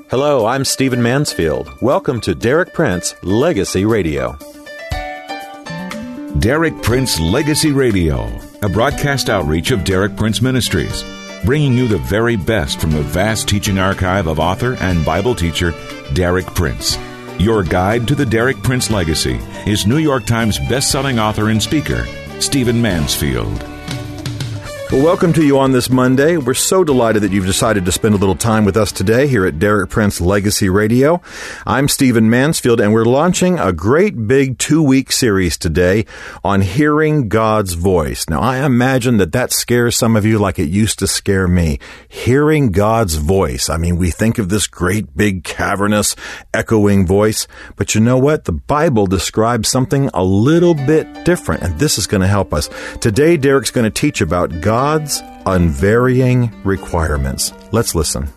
Hello, I'm Stephen Mansfield. Welcome to Derek Prince Legacy Radio. Derek Prince Legacy Radio, a broadcast outreach of Derek Prince Ministries, bringing you the very best from the vast teaching archive of author and Bible teacher Derek Prince. Your guide to the Derek Prince legacy is New York Times best-selling author and speaker, Stephen Mansfield. Well, welcome to you on this Monday. We're so delighted that you've decided to spend a little time with us today here at Derek Prince Legacy Radio. I'm Stephen Mansfield, and we're launching a great big 2-week series today on hearing God's voice. Now, I imagine that scares some of you like it used to scare me. Hearing God's voice. I mean, we think of this great big cavernous echoing voice, but you know what? The Bible describes something a little bit different, and this is going to help us. Today, Derek's going to teach about God's unvarying requirements. Let's listen.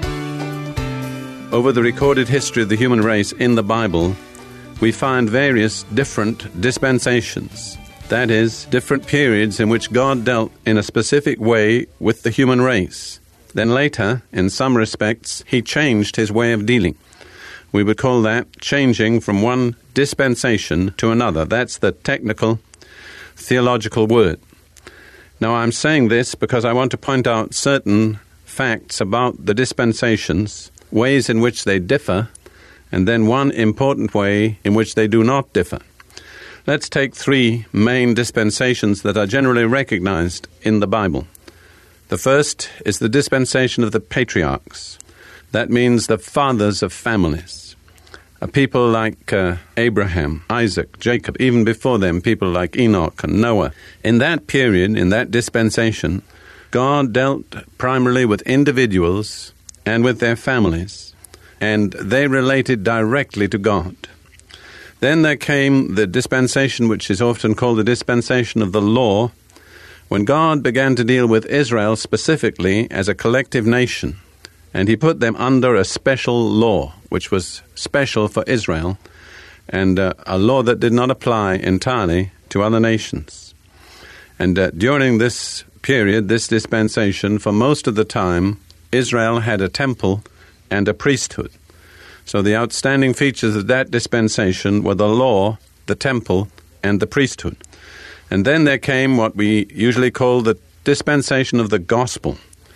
Over the recorded history of the human race in the Bible, we find various different dispensations. That is, different periods in which God dealt in a specific way with the human race. Then later, in some respects, he changed his way of dealing. We would call that changing from one dispensation to another. That's the technical, theological word. Now, I'm saying this because I want to point out certain facts about the dispensations, ways in which they differ, and then one important way in which they do not differ. Let's take 3 main dispensations that are generally recognized in the Bible. The first is the dispensation of the patriarchs. That means the fathers of families. People like Abraham, Isaac, Jacob, even before them, people like Enoch and Noah. In that period, in that dispensation, God dealt primarily with individuals and with their families, and they related directly to God. Then there came the dispensation which is often called the dispensation of the law, when God began to deal with Israel specifically as a collective nation. And he put them under a special law, which was special for Israel, and a law that did not apply entirely to other nations. And during this period, this dispensation, for most of the time, Israel had a temple and a priesthood. So the outstanding features of that dispensation were the law, the temple, and the priesthood. And then there came what we usually call the dispensation of the gospel,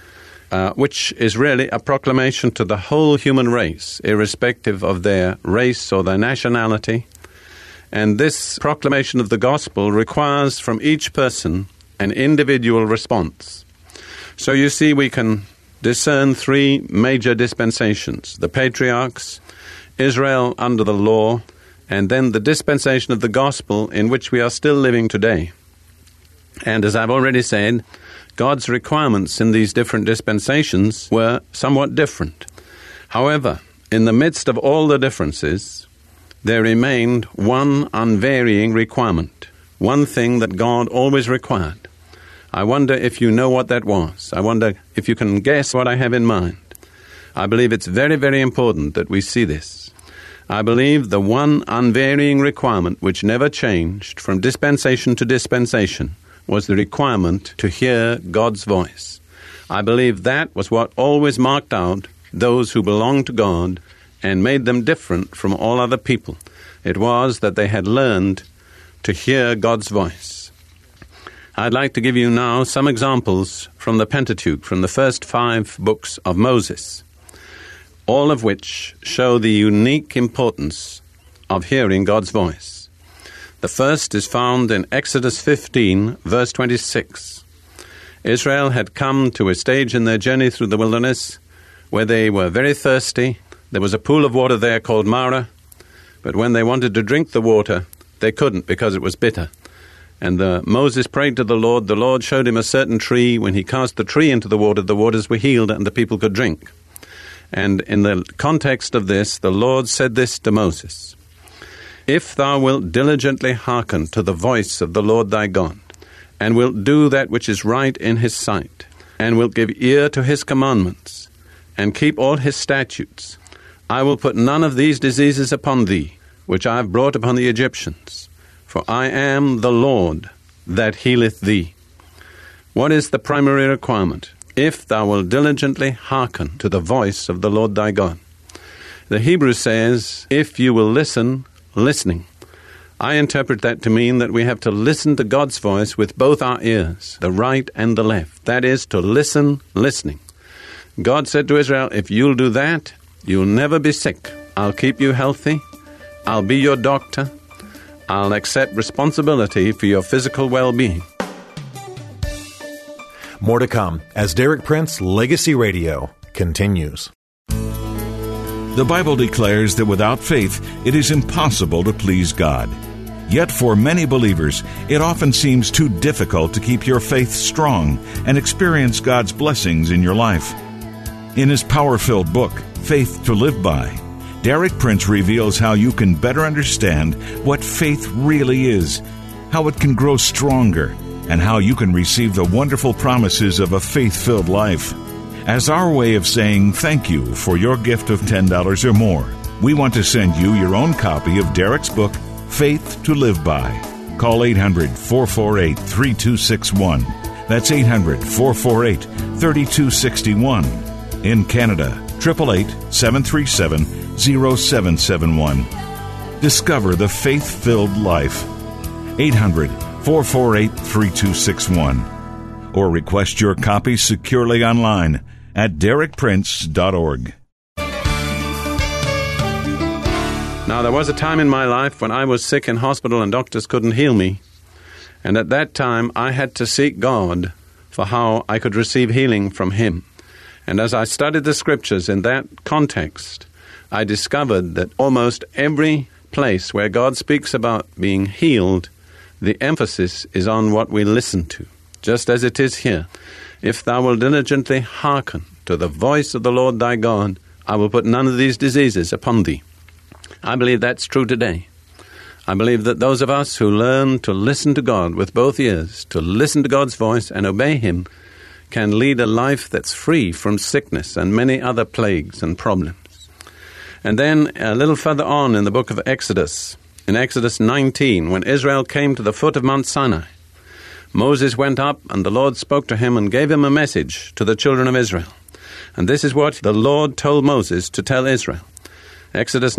which is really a proclamation to the whole human race, irrespective of their race or their nationality. And this proclamation of the gospel requires from each person an individual response. So you see, we can discern 3 major dispensations: the patriarchs, Israel under the law, and then the dispensation of the gospel in which we are still living today. And as I've already said, God's requirements in these different dispensations were somewhat different. However, in the midst of all the differences, there remained one unvarying requirement, one thing that God always required. I wonder if you know what that was. I wonder if you can guess what I have in mind. I believe it's very, very important that we see this. I believe the one unvarying requirement which never changed from dispensation to dispensation was the requirement to hear God's voice. I believe that was what always marked out those who belonged to God and made them different from all other people. It was that they had learned to hear God's voice. I'd like to give you now some examples from the Pentateuch, from the first 5 books of Moses, all of which show the unique importance of hearing God's voice. The first is found in Exodus 15, verse 26. Israel had come to a stage in their journey through the wilderness where they were very thirsty. There was a pool of water there called Marah, but when they wanted to drink the water, they couldn't because it was bitter. And Moses prayed to the Lord showed him a certain tree. When he cast the tree into the waters were healed and the people could drink. And in the context of this, the Lord said this to Moses: "If thou wilt diligently hearken to the voice of the Lord thy God, and wilt do that which is right in his sight, and wilt give ear to his commandments, and keep all his statutes, I will put none of these diseases upon thee, which I have brought upon the Egyptians, for I am the Lord that healeth thee." What is the primary requirement? If thou wilt diligently hearken to the voice of the Lord thy God. The Hebrew says, if you will listen, listening. I interpret that to mean that we have to listen to God's voice with both our ears, the right and the left. That is, to listen, listening. God said to Israel, if you'll do that, you'll never be sick. I'll keep you healthy. I'll be your doctor. I'll accept responsibility for your physical well-being. More to come as Derek Prince Legacy Radio continues. The Bible declares that without faith, it is impossible to please God. Yet for many believers, it often seems too difficult to keep your faith strong and experience God's blessings in your life. In his power-filled book, Faith to Live By, Derek Prince reveals how you can better understand what faith really is, how it can grow stronger, and how you can receive the wonderful promises of a faith-filled life. As our way of saying thank you for your gift of $10 or more, we want to send you your own copy of Derek's book, Faith to Live By. Call 800-448-3261. That's 800-448-3261. In Canada, 888-737-0771. Discover the faith-filled life. 800-448-3261. Or request your copy securely online at derekprince.org. Now, there was a time in my life when I was sick in hospital and doctors couldn't heal me. And at that time, I had to seek God for how I could receive healing from Him. And as I studied the Scriptures in that context, I discovered that almost every place where God speaks about being healed, the emphasis is on what we listen to, just as it is here. If thou wilt diligently hearken to the voice of the Lord thy God, I will put none of these diseases upon thee. I believe that's true today. I believe that those of us who learn to listen to God with both ears, to listen to God's voice and obey Him, can lead a life that's free from sickness and many other plagues and problems. And then a little further on in the book of Exodus, in Exodus 19, when Israel came to the foot of Mount Sinai, Moses went up and the Lord spoke to him and gave him a message to the children of Israel. And this is what the Lord told Moses to tell Israel. Exodus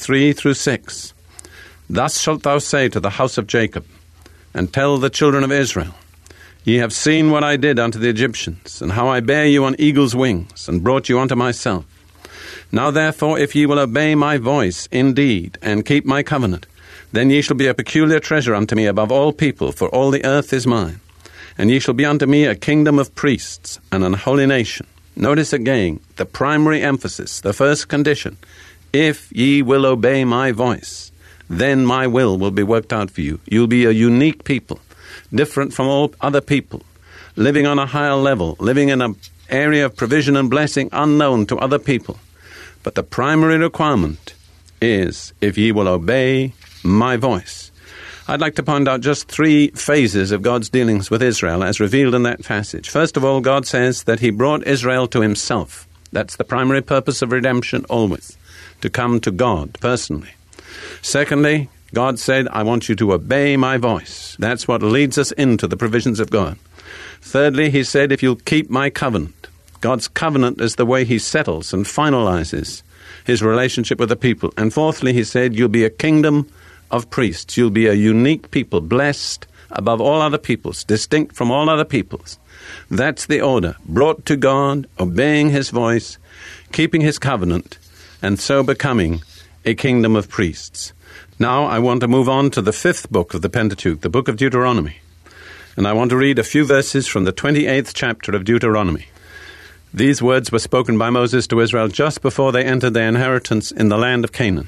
19:3-6. Thus shalt thou say to the house of Jacob, and tell the children of Israel, Ye have seen what I did unto the Egyptians, and how I bare you on eagle's wings, and brought you unto myself. Now therefore, if ye will obey my voice indeed, and keep my covenant, then ye shall be a peculiar treasure unto me above all people, for all the earth is mine. And ye shall be unto me a kingdom of priests, and an holy nation. Notice again, the primary emphasis, the first condition. If ye will obey my voice, then my will be worked out for you. You'll be a unique people, different from all other people, living on a higher level, living in an area of provision and blessing unknown to other people. But the primary requirement is, if ye will obey my voice. I'd like to point out just 3 phases of God's dealings with Israel as revealed in that passage. First of all, God says that He brought Israel to Himself. That's the primary purpose of redemption always, to come to God personally. Secondly, God said, I want you to obey my voice. That's what leads us into the provisions of God. Thirdly, He said, if you'll keep my covenant. God's covenant is the way He settles and finalizes His relationship with the people. And fourthly, He said, you'll be a kingdom of priests. You'll be a unique people, blessed above all other peoples, distinct from all other peoples. That's the order. Brought to God, obeying His voice, keeping His covenant, and so becoming a kingdom of priests. Now I want to move on to the 5th book of the Pentateuch, the book of Deuteronomy. And I want to read a few verses from the 28th chapter of Deuteronomy. These words were spoken by Moses to Israel just before they entered their inheritance in the land of Canaan.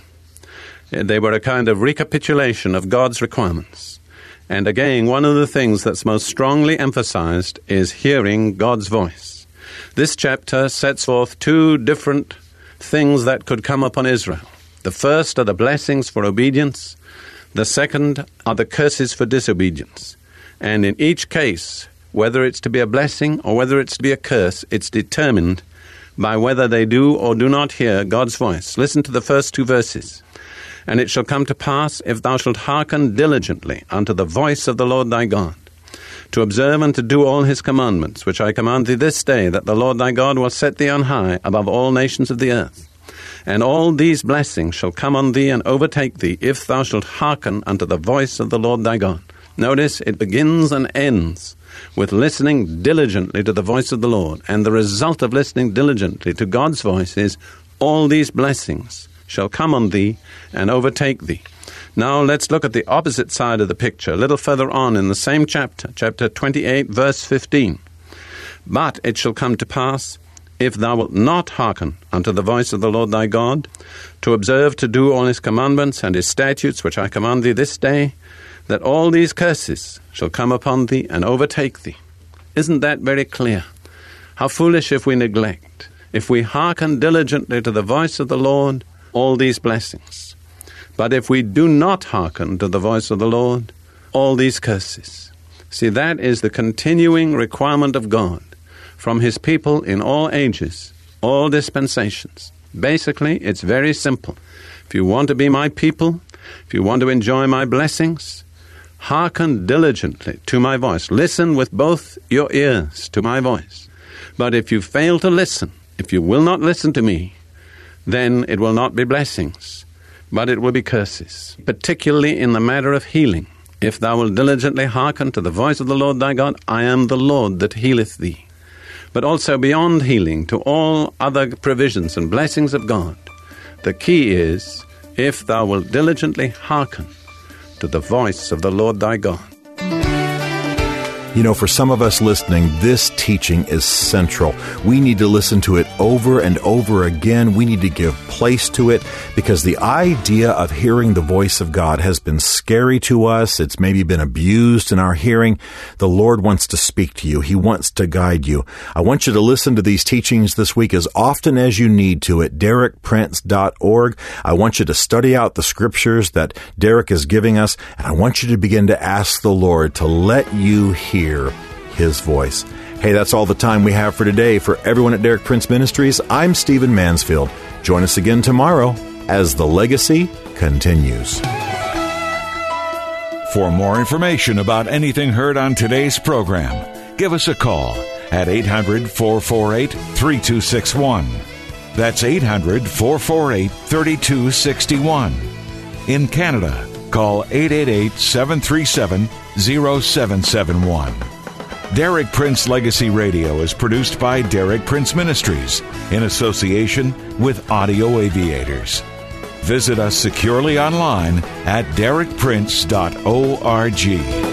They were a kind of recapitulation of God's requirements. And again, one of the things that's most strongly emphasized is hearing God's voice. This chapter sets forth 2 different things that could come upon Israel. The first are the blessings for obedience. The second are the curses for disobedience. And in each case, whether it's to be a blessing or whether it's to be a curse, it's determined by whether they do or do not hear God's voice. Listen to the first 2 verses. And it shall come to pass, if thou shalt hearken diligently unto the voice of the Lord thy God, to observe and to do all His commandments, which I command thee this day, that the Lord thy God will set thee on high above all nations of the earth. And all these blessings shall come on thee and overtake thee, if thou shalt hearken unto the voice of the Lord thy God. Notice it begins and ends with listening diligently to the voice of the Lord. And the result of listening diligently to God's voice is all these blessings shall come on thee and overtake thee. Now let's look at the opposite side of the picture, a little further on in the same chapter, chapter 28, verse 15. But it shall come to pass, if thou wilt not hearken unto the voice of the Lord thy God, to observe to do all his commandments and his statutes which I command thee this day, that all these curses shall come upon thee and overtake thee. Isn't that very clear? How foolish if we neglect. If we hearken diligently to the voice of the Lord, all these blessings. But if we do not hearken to the voice of the Lord, all these curses. See, that is the continuing requirement of God from his people in all ages, all dispensations. Basically, it's very simple. If you want to be my people, if you want to enjoy my blessings, hearken diligently to my voice. Listen with both your ears to my voice. But if you fail to listen, if you will not listen to me, then it will not be blessings, but it will be curses, particularly in the matter of healing. If thou wilt diligently hearken to the voice of the Lord thy God, I am the Lord that healeth thee. But also beyond healing, to all other provisions and blessings of God, the key is, if thou wilt diligently hearken to the voice of the Lord thy God. You know, for some of us listening, this teaching is central. We need to listen to it over and over again. We need to give place to it because the idea of hearing the voice of God has been scary to us. It's maybe been abused in our hearing. The Lord wants to speak to you. He wants to guide you. I want you to listen to these teachings this week as often as you need to at DerekPrince.org. I want you to study out the scriptures that Derek is giving us, and I want you to begin to ask the Lord to let you hear his voice. Hey, that's all the time we have for today. For everyone at Derek Prince Ministries, I'm Stephen Mansfield. Join us again tomorrow as the legacy continues. For more information about anything heard on today's program, give us a call at 800-448-3261. That's 800-448-3261. In Canada, call 888-737-0771. Derek Prince Legacy Radio is produced by Derek Prince Ministries in association with Audio Aviators. Visit us securely online at derekprince.org.